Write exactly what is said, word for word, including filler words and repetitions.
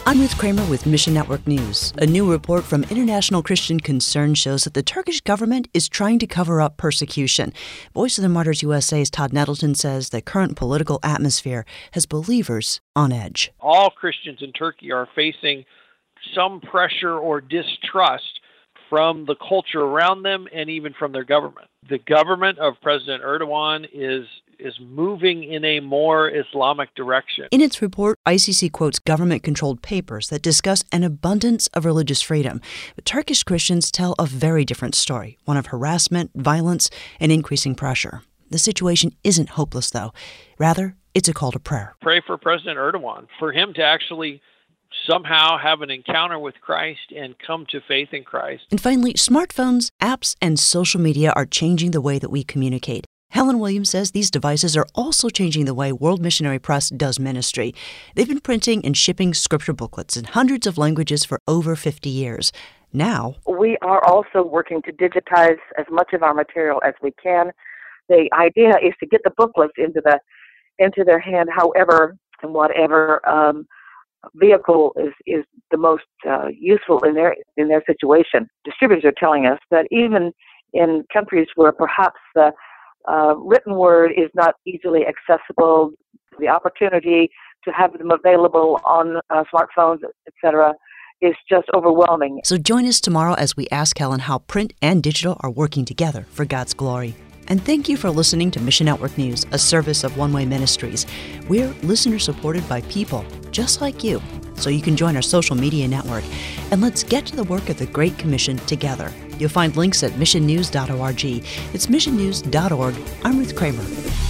I'm Ruth Kramer with Mission Network News. A new report from International Christian Concern shows that the Turkish government is trying to cover up persecution. Voice of the Martyrs U S A's Todd Nettleton says the current political atmosphere has believers on edge. All Christians in Turkey are facing some pressure or distrust from the culture around them and even from their government. The government of President Erdogan is is moving in a more Islamic direction. In its report, I C C quotes government-controlled papers that discuss an abundance of religious freedom. But Turkish Christians tell a very different story, one of harassment, violence, and increasing pressure. The situation isn't hopeless, though. Rather, it's a call to prayer. Pray for President Erdogan, for him to actually somehow have an encounter with Christ and come to faith in Christ. And finally, smartphones, apps, and social media are changing the way that we communicate. Helen Williams says these devices are also changing the way World Missionary Press does ministry. They've been printing and shipping scripture booklets in hundreds of languages for over fifty years. Now, we are also working to digitize as much of our material as we can. The idea is to get the booklets into the into their hand, however and whatever um, vehicle is, is the most uh, useful in their in their situation. Distributors are telling us that even in countries where perhaps the uh, written word is not easily accessible, the opportunity to have them available on uh, smartphones, et cetera, is just overwhelming. So join us tomorrow as we ask Helen how print and digital are working together for God's glory. And thank you for listening to Mission Network News, a service of One Way Ministries. We're listener-supported by people just like you, so you can join our social media network. And let's get to the work of the Great Commission together. You'll find links at mission news dot org. It's mission news dot org. I'm Ruth Kramer.